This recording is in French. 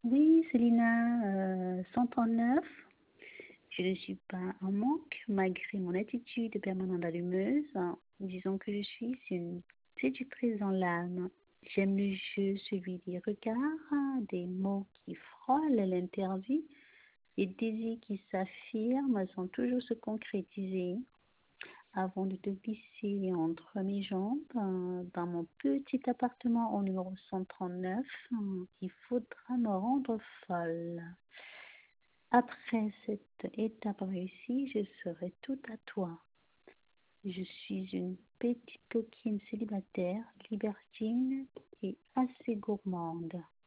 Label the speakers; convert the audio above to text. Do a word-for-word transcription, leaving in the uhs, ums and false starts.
Speaker 1: Oui, Célina, euh, cent trente-neuf. Je ne suis pas en manque malgré mon attitude permanente allumeuse. Disons que je suis une séductrice dans l'âme. J'aime le jeu, celui des regards, des mots qui frôlent l'interdit, des désirs qui s'affirment sans toujours se concrétiser. Avant de te glisser entre mes jambes, euh, dans mon petit appartement au numéro cent trente-neuf, euh, il faudra me rendre folle. Après cette étape réussie, je serai tout à toi. Je suis une petite coquine célibataire, libertine et assez gourmande.